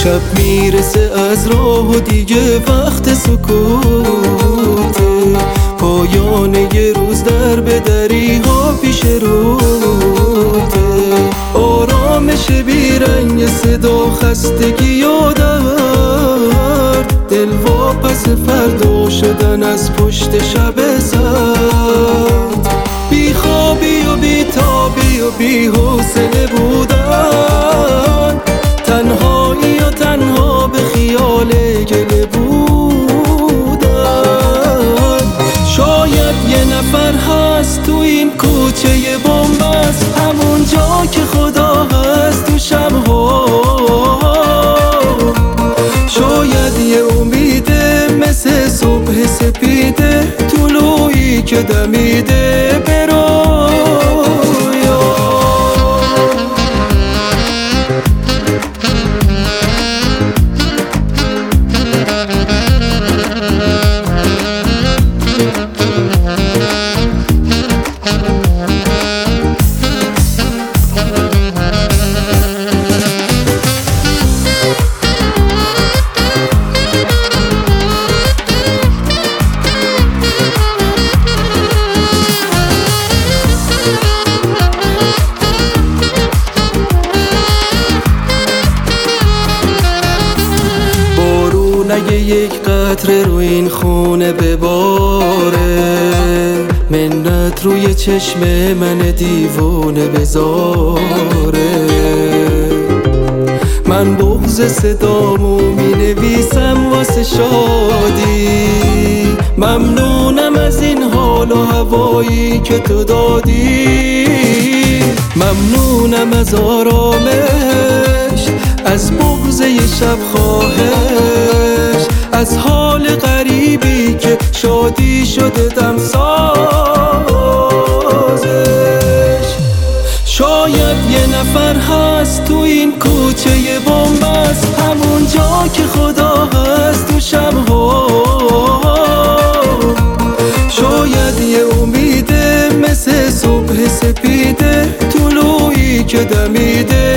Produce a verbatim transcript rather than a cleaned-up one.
شب میرسه از راه و دیگه وقت سکوته، پایان یه روز در به دری ها پیش روته، آرامش بیرنگ صدا خستگی و درد، دل واپس فردا شدن از پشت شب سرد، بی خوابی و بی تابی و بی حوصله بودن، تنهایی و تنها به خیال گله بودن. شاید یه نفر هست تو این کوچه بن‌بست، همون جا که خدا هست تو شب‌ها، شاید یه امیده مثل صبح سپیده، طلوعی که دمیده به رویا. اگه یک قطره رو این خونه بباره، منت روی چشم من دیوونه بذاره، من بغض صدامو می نویسم واسه شادی، ممنونم از این حال و هوایی که تو دادی، ممنونم از آرامش، از بغض یه شب خواهش، از حال غریبی که شادی شده دمسازش. شاید یه نفر هست تو این کوچه بن‌بست، همون جا که خدا هست تو شب‌ها، شاید یه امیده مثل صبح سپیده، طلوعی که دمیده